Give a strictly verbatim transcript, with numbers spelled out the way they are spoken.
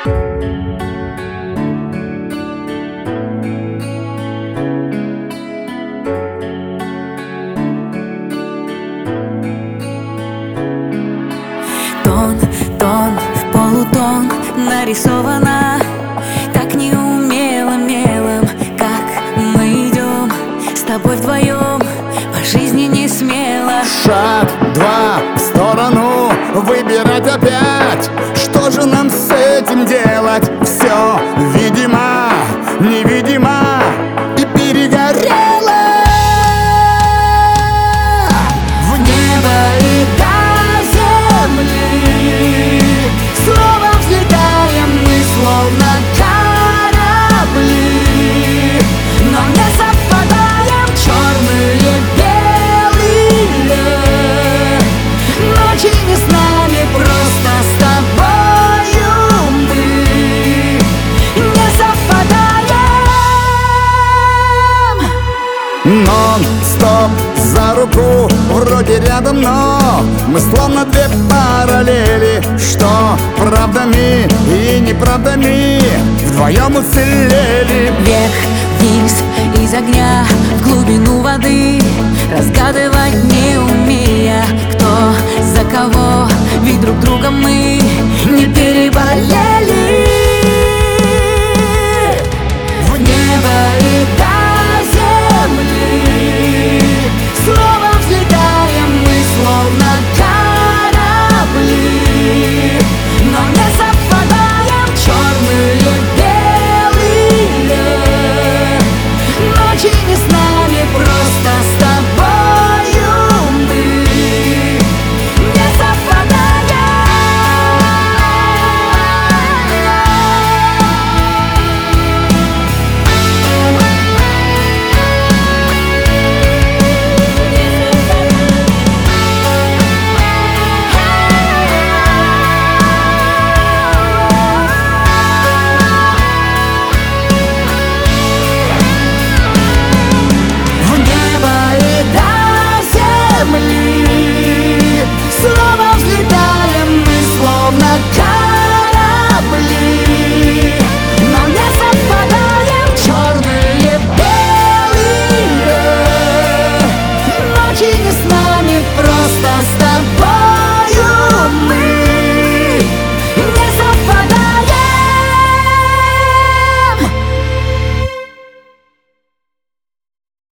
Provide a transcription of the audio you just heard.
Тон, тон, в полутон нарисована так неумело мелом, как мы идем с тобой вдвоем по жизни не смело. Шаг, два, в сторону, выбирать опять. Что же нам с этим делать? Все, видимо, невидимо и перегорело. В небо и до земли снова взлетаем мы, словно корабли, но не совпадаем. Черные, белые ночи не с нами, просто с тобою мы не совпадаем. Нон-стоп за руку, вроде рядом, но мы словно две параллели. Что правдами и неправдами вдвоем уцелели. Вверх-вниз из огня в глубину воды, разгадывать не умея, кто за кого, ведь друг друга мы